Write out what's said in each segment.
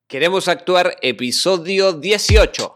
Queremos actuar, episodio 18.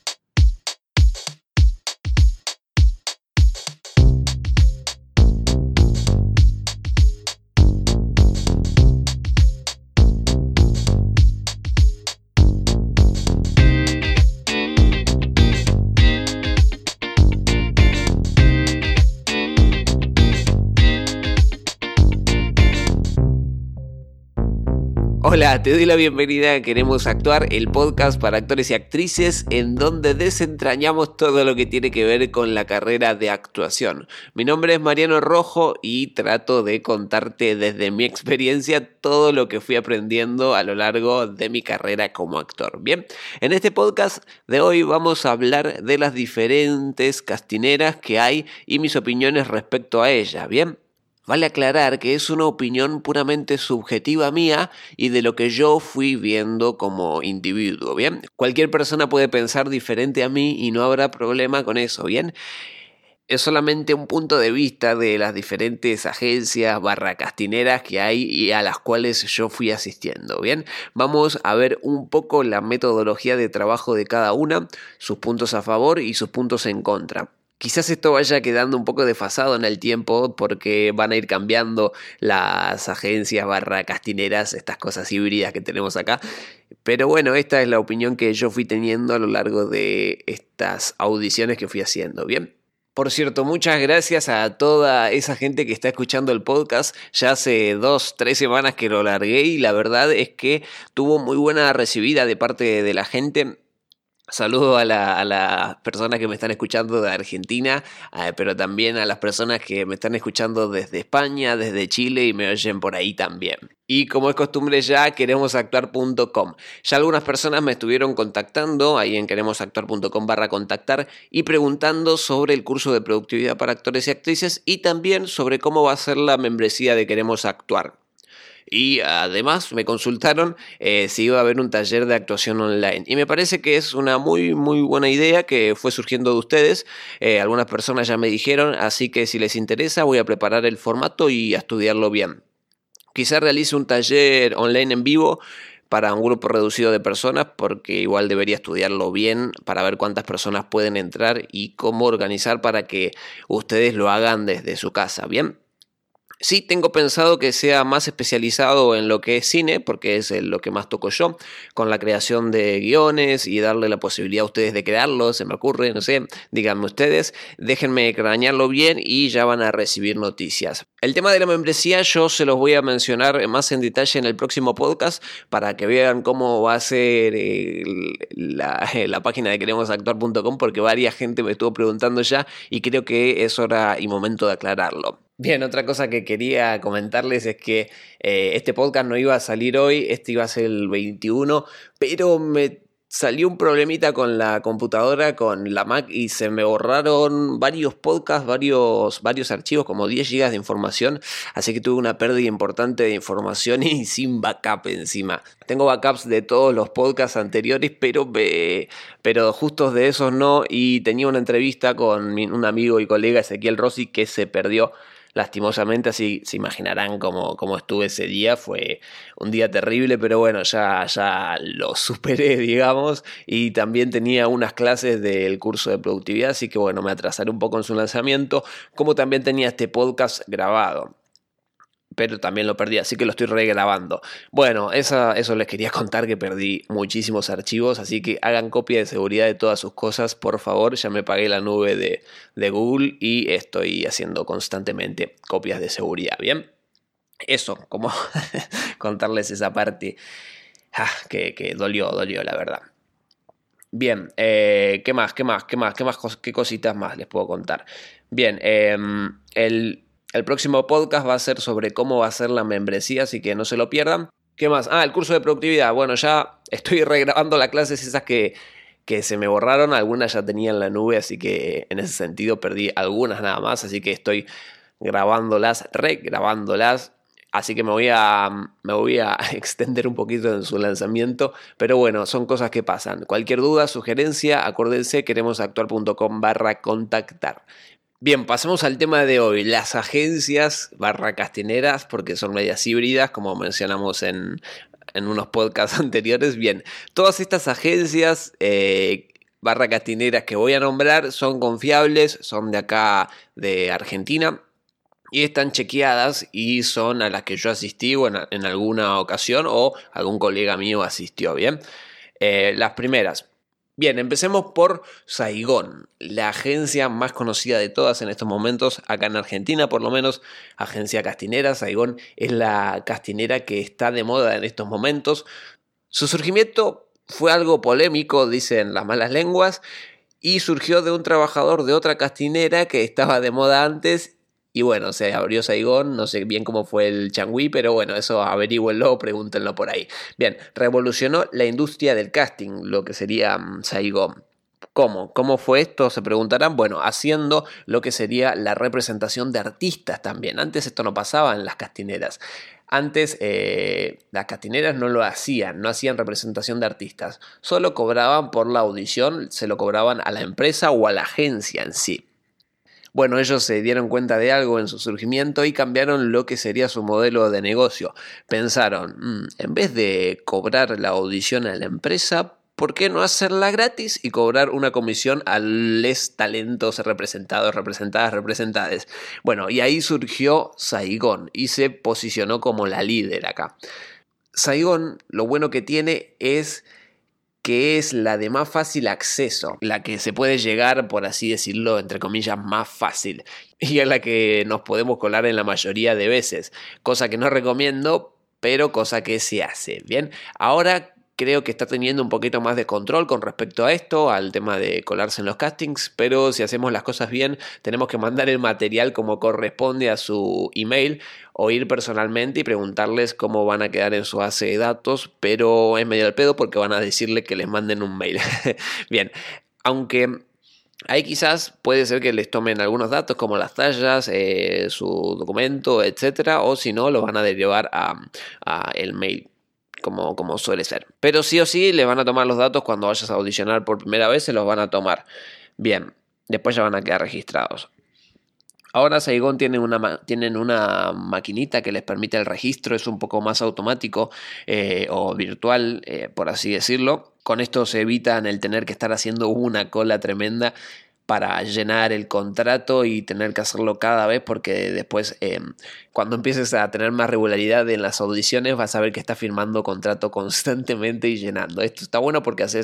Hola, te doy la bienvenida a Queremos Actuar, el podcast para actores y actrices en donde desentrañamos todo lo que tiene que ver con la carrera de actuación. Mi nombre es Mariano Rojo y trato de contarte desde mi experiencia todo lo que fui aprendiendo a lo largo de mi carrera como actor. Bien, en este podcast de hoy vamos a hablar de las diferentes castineras que hay y mis opiniones respecto a ellas. Bien. Vale aclarar que es una opinión puramente subjetiva mía y de lo que yo fui viendo como individuo, ¿bien? Cualquier persona puede pensar diferente a mí y no habrá problema con eso, ¿bien? Es solamente un punto de vista de las diferentes agencias castineras que hay y a las cuales yo fui asistiendo, ¿bien? Vamos a ver un poco la metodología de trabajo de cada una, sus puntos a favor y sus puntos en contra. Quizás esto vaya quedando un poco desfasado en el tiempo porque van a ir cambiando las agencias castineras, estas cosas híbridas que tenemos acá. Pero bueno, esta es la opinión que yo fui teniendo a lo largo de estas audiciones que fui haciendo, ¿bien? Por cierto, muchas gracias a toda esa gente que está escuchando el podcast. Ya hace 2-3 semanas que lo largué y la verdad es que tuvo muy buena recibida de parte de la gente. Saludo a las personas que me están escuchando de Argentina, pero también a las personas que me están escuchando desde España, desde Chile y me oyen por ahí también. Y como es costumbre ya, queremosactuar.com. Ya algunas personas me estuvieron contactando ahí en queremosactuar.com/contactar y preguntando sobre el curso de productividad para actores y actrices y también sobre cómo va a ser la membresía de Queremos Actuar. Y además me consultaron si iba a haber un taller de actuación online. Y me parece que es una muy buena idea que fue surgiendo de ustedes. Algunas personas ya me dijeron, así que si les interesa voy a preparar el formato y a estudiarlo bien. Quizá realice un taller online en vivo para un grupo reducido de personas porque igual debería estudiarlo bien para ver cuántas personas pueden entrar y cómo organizar para que ustedes lo hagan desde su casa, ¿bien? Sí, tengo pensado que sea más especializado en lo que es cine, porque es lo que más toco yo, con la creación de guiones y darle la posibilidad a ustedes de crearlos, se me ocurre, no sé, díganme ustedes, déjenme cranearlo bien y ya van a recibir noticias. El tema de la membresía yo se los voy a mencionar más en detalle en el próximo podcast para que vean cómo va a ser la página de queremosactuar.com porque varias gente me estuvo preguntando ya y creo que es hora y momento de aclararlo. Bien, otra cosa que quería comentarles es que este podcast no iba a salir hoy, este iba a ser el 21, pero me salió un problemita con la computadora, con la Mac y se me borraron varios podcasts, varios archivos, como 10 GB de información, así que tuve una pérdida importante de información y sin backup encima. Tengo backups de todos los podcasts anteriores, pero justos de esos no, y tenía una entrevista con un amigo y colega Ezequiel Rossi que se perdió lastimosamente, así se imaginarán cómo estuve ese día. Fue un día terrible, pero bueno, ya lo superé, digamos, y también tenía unas clases del curso de productividad, así que bueno, me atrasaré un poco en su lanzamiento, como también tenía este podcast grabado. Pero también lo perdí, así que lo estoy regrabando. Bueno, eso les quería contar, que perdí muchísimos archivos, así que hagan copia de seguridad de todas sus cosas, por favor. Ya me pagué la nube de Google y estoy haciendo constantemente copias de seguridad, ¿bien? Eso, como contarles esa parte que dolió, la verdad. Bien, ¿qué más? ¿Qué cositas más les puedo contar? Bien, el próximo podcast va a ser sobre cómo va a ser la membresía, así que no se lo pierdan. ¿Qué más? El curso de productividad. Bueno, ya estoy regrabando las clases esas que se me borraron. Algunas ya tenía en la nube, así que en ese sentido perdí algunas nada más. Así que estoy regrabándolas. Así que me voy a extender un poquito en su lanzamiento. Pero bueno, son cosas que pasan. Cualquier duda, sugerencia, acuérdense, queremosactuar.com/contactar. Bien, pasemos al tema de hoy, las agencias castineras, porque son medias híbridas, como mencionamos en unos podcasts anteriores. Bien, todas estas agencias barra castineras que voy a nombrar son confiables, son de acá de Argentina y están chequeadas y son a las que yo asistí en alguna ocasión o algún colega mío asistió. Bien, las primeras. Bien, empecemos por Saigón, la agencia más conocida de todas en estos momentos, acá en Argentina por lo menos, agencia castinera. Saigón es la castinera que está de moda en estos momentos. Su surgimiento fue algo polémico, dicen las malas lenguas, y surgió de un trabajador de otra castinera que estaba de moda antes. Y bueno, se abrió Saigón, no sé bien cómo fue el changüí, pero bueno, eso averígüenlo, pregúntenlo por ahí. Bien, revolucionó la industria del casting, lo que sería Saigón. ¿Cómo? ¿Cómo fue esto? Se preguntarán. Bueno, haciendo lo que sería la representación de artistas también. Antes esto no pasaba en las castineras. Antes las castineras no lo hacían, no hacían representación de artistas. Solo cobraban por la audición, se lo cobraban a la empresa o a la agencia en sí. Bueno, ellos se dieron cuenta de algo en su surgimiento y cambiaron lo que sería su modelo de negocio. Pensaron, en vez de cobrar la audición a la empresa, ¿por qué no hacerla gratis y cobrar una comisión a los talentos representados, representadas, representades? Bueno, y ahí surgió Saigón y se posicionó como la líder acá. Saigón, lo bueno que tiene es que es la de más fácil acceso, la que se puede llegar, por así decirlo, entre comillas, más fácil, y es la que nos podemos colar en la mayoría de veces, cosa que no recomiendo, pero cosa que se hace. Bien, ahora creo que está teniendo un poquito más de control con respecto a esto, al tema de colarse en los castings, pero si hacemos las cosas bien, tenemos que mandar el material como corresponde a su email o ir personalmente y preguntarles cómo van a quedar en su base de datos, pero es medio al pedo porque van a decirle que les manden un mail. Bien, aunque ahí quizás puede ser que les tomen algunos datos como las tallas, su documento, etcétera, o si no, los van a derivar a el mail. Como suele ser. Pero sí o sí les van a tomar los datos cuando vayas a audicionar por primera vez, se los van a tomar. Bien, después ya van a quedar registrados. Ahora Saigón tienen una maquinita que les permite el registro, es un poco más automático o virtual, por así decirlo. Con esto se evitan el tener que estar haciendo una cola tremenda para llenar el contrato y tener que hacerlo cada vez, porque después cuando empieces a tener más regularidad en las audiciones vas a ver que estás firmando contrato constantemente y llenando. Esto está bueno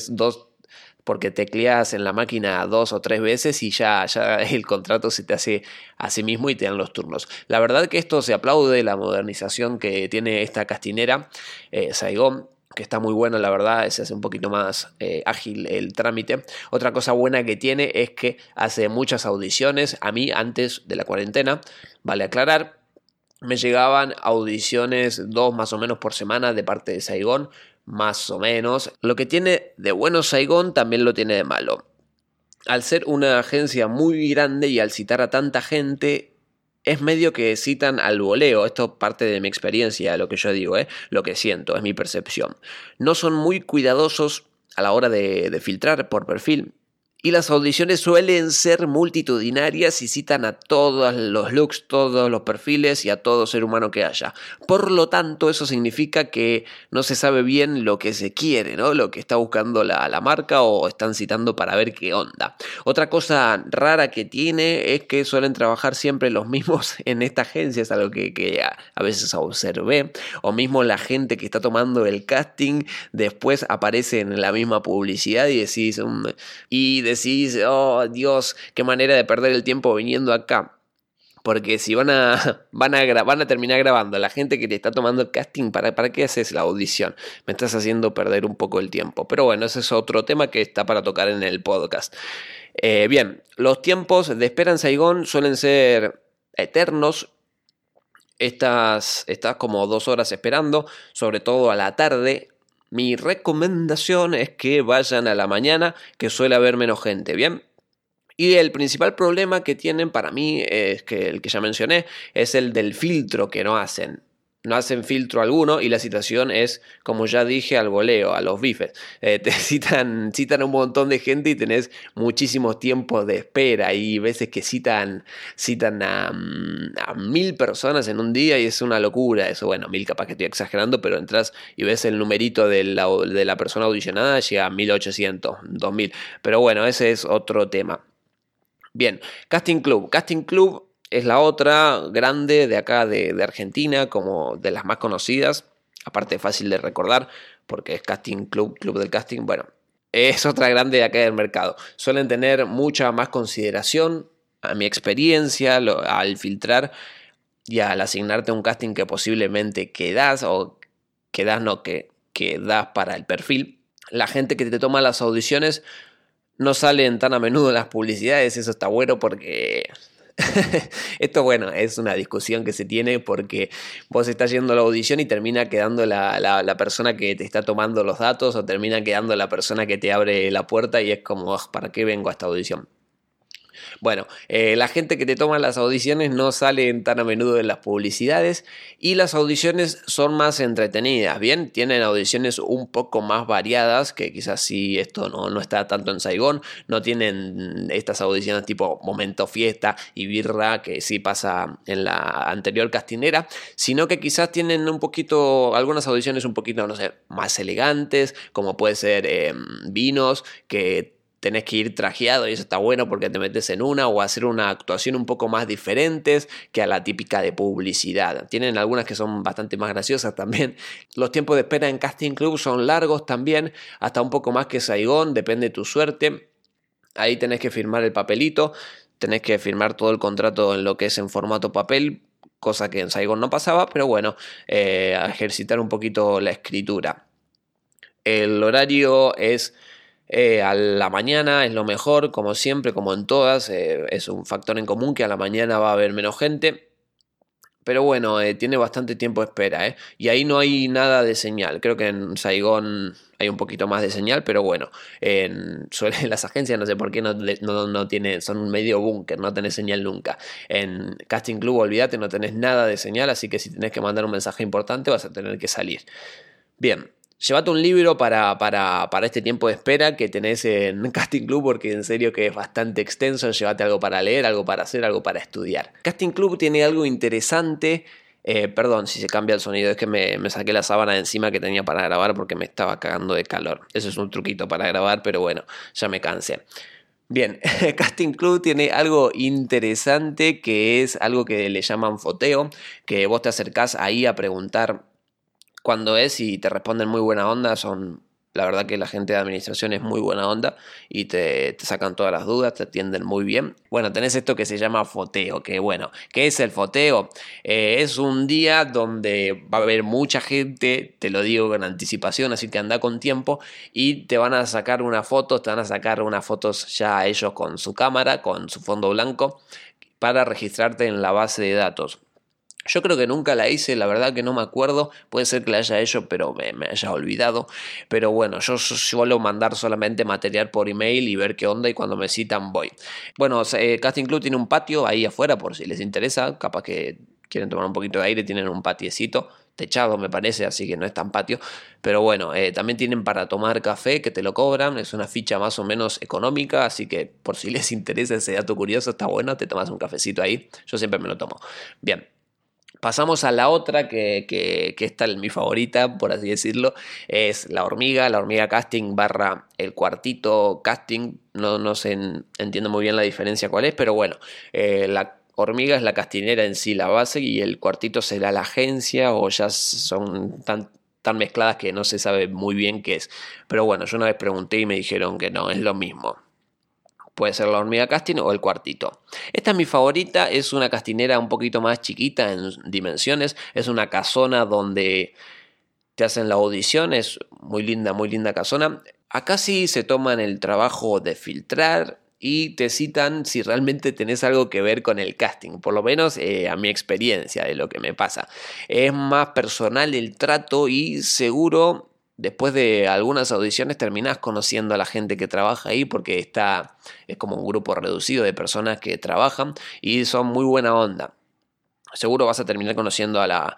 porque tecleas en la máquina 2 o 3 veces y ya el contrato se te hace a sí mismo y te dan los turnos. La verdad que esto se aplaude, la modernización que tiene esta castinera, Saigón, que está muy bueno, la verdad, se hace un poquito más ágil el trámite. Otra cosa buena que tiene es que hace muchas audiciones. A mí, antes de la cuarentena, vale aclarar, me llegaban audiciones 2 más o menos por semana de parte de Saigón, más o menos. Lo que tiene de bueno Saigón también lo tiene de malo. Al ser una agencia muy grande y al citar a tanta gente, es medio que citan al voleo. Esto es parte de mi experiencia, lo que yo digo, lo que siento, es mi percepción. No son muy cuidadosos a la hora de filtrar por perfil. Y las audiciones suelen ser multitudinarias y citan a todos los looks, todos los perfiles y a todo ser humano que haya. Por lo tanto, eso significa que no se sabe bien lo que se quiere, ¿no? Lo que está buscando la marca o están citando para ver qué onda. Otra cosa rara que tiene es que suelen trabajar siempre los mismos en esta agencia, es algo que a veces observé. O mismo la gente que está tomando el casting después aparece en la misma publicidad y decís, oh Dios, qué manera de perder el tiempo viniendo acá. Porque si van a terminar grabando la gente que te está tomando el casting, ¿para qué haces la audición? Me estás haciendo perder un poco el tiempo. Pero bueno, ese es otro tema que está para tocar en el podcast. Bien, los tiempos de espera en Saigón suelen ser eternos. Estás como 2 horas esperando, sobre todo a la tarde. Mi recomendación es que vayan a la mañana, que suele haber menos gente, ¿bien? Y el principal problema que tienen para mí es que el que ya mencioné es el del filtro que no hacen. no hacen filtro alguno y la citación es, como ya dije, al voleo, a los bifes. Te citan un montón de gente y tenés muchísimos tiempos de espera y veces que citan a 1000 personas en un día y es una locura eso. Bueno, 1000 capaz que estoy exagerando, pero entras y ves el numerito de la persona audicionada, llega a 1800, 2000. Pero bueno, ese es otro tema. Bien, Casting Club. Casting Club es la otra grande de acá de Argentina, como de las más conocidas, aparte fácil de recordar, porque es Casting Club, Club del Casting, bueno, es otra grande de acá del mercado. Suelen tener mucha más consideración, a mi experiencia, al filtrar y al asignarte un casting que posiblemente quedas, o quedas no, que das para el perfil. La gente que te toma las audiciones no salen tan a menudo en las publicidades, eso está bueno porque... Esto, bueno, es una discusión que se tiene porque vos estás yendo a la audición y termina quedando la persona que te está tomando los datos o termina quedando la persona que te abre la puerta y es como, ¿para qué vengo a esta audición? Bueno, la gente que te toma las audiciones no salen tan a menudo en las publicidades y las audiciones son más entretenidas, ¿bien? Tienen audiciones un poco más variadas, que quizás si esto no está tanto en Saigón, no tienen estas audiciones tipo momento fiesta y birra que sí pasa en la anterior castinera, sino que quizás tienen un poquito, algunas audiciones un poquito, no sé, más elegantes, como puede ser vinos, que tenés que ir trajeado y eso está bueno porque te metes en una, o hacer una actuación un poco más diferentes que a la típica de publicidad. Tienen algunas que son bastante más graciosas también. Los tiempos de espera en Casting Club son largos también, hasta un poco más que Saigón, depende de tu suerte. Ahí tenés que firmar el papelito, tenés que firmar todo el contrato en lo que es en formato papel, cosa que en Saigón no pasaba, pero bueno, a ejercitar un poquito la escritura. El horario es... a la mañana es lo mejor, como siempre, como en todas, es un factor en común que a la mañana va a haber menos gente, pero bueno, tiene bastante tiempo de espera, y ahí no hay nada de señal. Creo que en Saigón hay un poquito más de señal, pero bueno, suelen las agencias, no sé por qué no tienen, son medio búnker, no tenés señal nunca. En Casting Club, olvídate, no tenés nada de señal, así que si tenés que mandar un mensaje importante vas a tener que salir. Bien. Llévate un libro para este tiempo de espera que tenés en Casting Club, porque en serio que es bastante extenso. Llévate algo para leer, algo para hacer, algo para estudiar. Casting Club tiene algo interesante. Perdón si se cambia el sonido, es que me saqué la sábana de encima que tenía para grabar porque me estaba cagando de calor. Eso es un truquito para grabar, pero bueno, ya me cansé. Bien, Casting Club tiene algo interesante que es algo que le llaman foteo, que vos te acercás ahí a preguntar cuando es y te responden muy buena onda. La verdad que la gente de administración es muy buena onda y te sacan todas las dudas, te atienden muy bien. Bueno, tenés esto que se llama foteo, que bueno, ¿qué es el foteo? Es un día donde va a haber mucha gente, te lo digo con anticipación, así que anda con tiempo, y te van a sacar unas fotos ya ellos con su cámara, con su fondo blanco, para registrarte en la base de datos. Yo creo que nunca la hice, la verdad que no me acuerdo, puede ser que la haya hecho pero me haya olvidado, pero bueno, yo suelo mandar solamente material por email y ver qué onda, y cuando me citan voy. Bueno, Casting Club tiene un patio ahí afuera por si les interesa, capaz que quieren tomar un poquito de aire, tienen un patiecito techado me parece, así que no es tan patio, pero bueno, también tienen para tomar café que te lo cobran, es una ficha más o menos económica, así que por si les interesa ese dato curioso, está bueno, te tomas un cafecito ahí, yo siempre me lo tomo. Bien. Pasamos a la otra que esta es mi favorita, por así decirlo, es la hormiga casting / el cuartito casting, no sé, entiendo muy bien la diferencia cuál es, pero bueno, la hormiga es la castinera en sí, la base, y el cuartito será la agencia, o ya son tan mezcladas que no se sabe muy bien qué es, pero bueno, yo una vez pregunté y me dijeron que no, es lo mismo. Puede ser la hormiga casting o el cuartito. Esta es mi favorita, es una castinera un poquito más chiquita en dimensiones, es una casona donde te hacen la audición, es muy linda casona. Acá sí se toman el trabajo de filtrar y te citan si realmente tenés algo que ver con el casting, por lo menos a mi experiencia de lo que me pasa. Es más personal el trato y seguro... Después de algunas audiciones terminás conociendo a la gente que trabaja ahí, porque es como un grupo reducido de personas que trabajan y son muy buena onda. seguro vas a terminar conociendo a la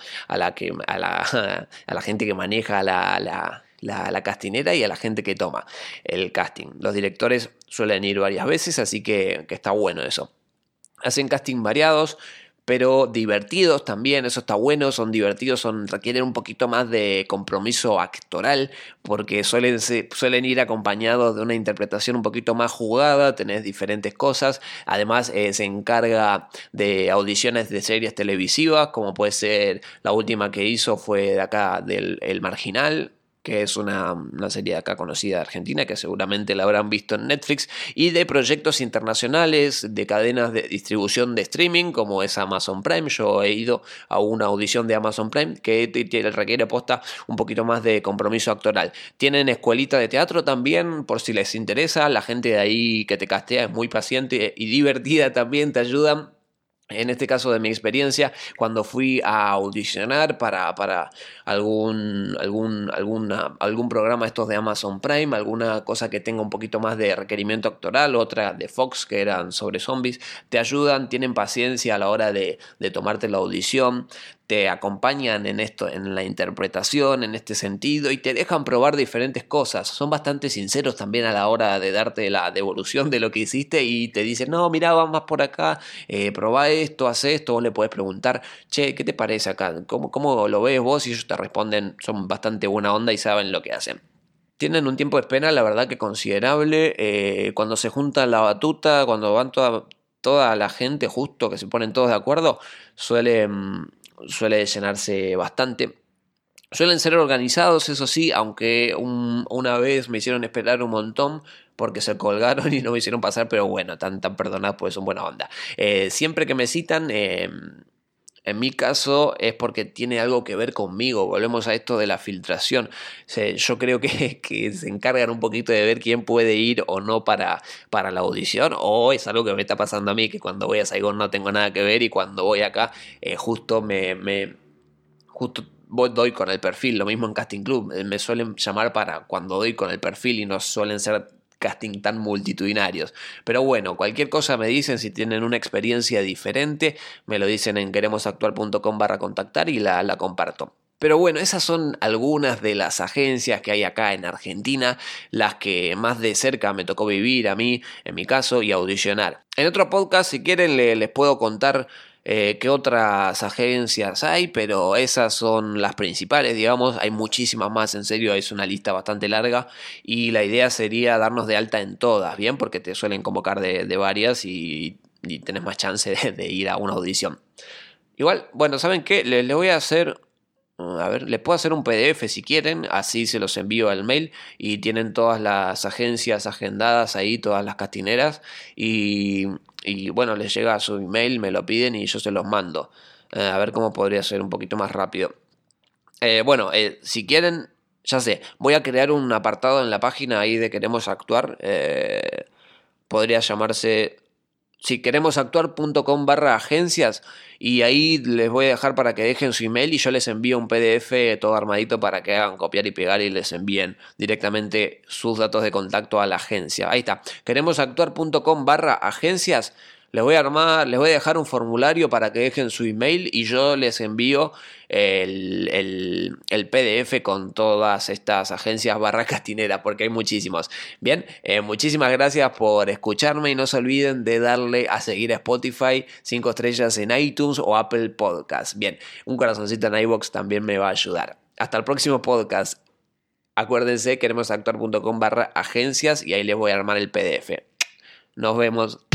gente que maneja la castinera y a la gente que toma el casting. Los directores suelen ir varias veces, así que está bueno eso. Hacen casting variados, pero divertidos también, eso está bueno, son divertidos, requieren un poquito más de compromiso actoral, porque suelen ir acompañados de una interpretación un poquito más jugada, tenés diferentes cosas, además se encarga de audiciones de series televisivas, como puede ser la última que hizo fue de acá del El Marginal, que es una serie de acá conocida de Argentina, que seguramente la habrán visto en Netflix, y de proyectos internacionales, de cadenas de distribución de streaming, como es Amazon Prime. Yo he ido a una audición de Amazon Prime que requiere posta un poquito más de compromiso actoral. Tienen escuelita de teatro también, por si les interesa, la gente de ahí que te castea es muy paciente y divertida también, te ayudan. En este caso de mi experiencia, cuando fui a audicionar para algún programa estos de Amazon Prime, alguna cosa que tenga un poquito más de requerimiento actoral, otra de Fox que eran sobre zombies, te ayudan, tienen paciencia a la hora de tomarte la audición, te acompañan en esto, en la interpretación, en este sentido, y te dejan probar diferentes cosas. Son bastante sinceros también a la hora de darte la devolución de lo que hiciste y te dicen, no, mirá, va más por acá, probá esto, haz esto, vos le podés preguntar, che, ¿qué te parece acá? ¿Cómo lo ves vos? Y ellos te responden, son bastante buena onda y saben lo que hacen. Tienen un tiempo de espera, la verdad que considerable. Cuando se junta la batuta, cuando van toda la gente justo, que se ponen todos de acuerdo, suele llenarse bastante. Suelen ser organizados, eso sí, aunque una vez me hicieron esperar un montón porque se colgaron y no me hicieron pasar, pero bueno, tan perdonados pues son buena onda. Siempre que me citan, en mi caso es porque tiene algo que ver conmigo. Volvemos a esto de la filtración. Yo creo que se encargan un poquito de ver quién puede ir o no para la audición, o es algo que me está pasando a mí, que cuando voy a Saigon no tengo nada que ver y cuando voy acá justo doy con el perfil. Lo mismo en Casting Club, me suelen llamar para cuando doy con el perfil y no suelen ser casting tan multitudinarios. Pero bueno, cualquier cosa me dicen, si tienen una experiencia diferente, me lo dicen en queremosactuar.com/contactar y la comparto. Pero bueno, esas son algunas de las agencias que hay acá en Argentina, las que más de cerca me tocó vivir a mí, en mi caso, y audicionar. En otro podcast, si quieren, les puedo contar qué otras agencias hay, pero esas son las principales, digamos. Hay muchísimas más, en serio, es una lista bastante larga y la idea sería darnos de alta en todas, ¿bien? Porque te suelen convocar de varias y tenés más chance de ir a una audición. Igual, bueno, ¿saben qué? Le voy a hacer... A ver, les puedo hacer un PDF si quieren, así se los envío al mail y tienen todas las agencias agendadas ahí, todas las castineras y bueno, les llega a su email, me lo piden y yo se los mando. A ver cómo podría ser un poquito más rápido. Si quieren, ya sé, voy a crear un apartado en la página ahí de Queremos Actuar. Podría llamarse... Si queremosactuar.com/agencias y ahí les voy a dejar para que dejen su email y yo les envío un PDF todo armadito para que hagan copiar y pegar y les envíen directamente sus datos de contacto a la agencia. Ahí está, queremosactuar.com/agencias. Les voy a dejar un formulario para que dejen su email y yo les envío el PDF con todas estas agencias /castinera, porque hay muchísimos. Bien, muchísimas gracias por escucharme y no se olviden de darle a seguir a Spotify, 5 estrellas en iTunes o Apple Podcast. Bien, un corazoncito en iVoox también me va a ayudar. Hasta el próximo podcast. Acuérdense, queremosactuar.com/agencias y ahí les voy a armar el PDF. Nos vemos.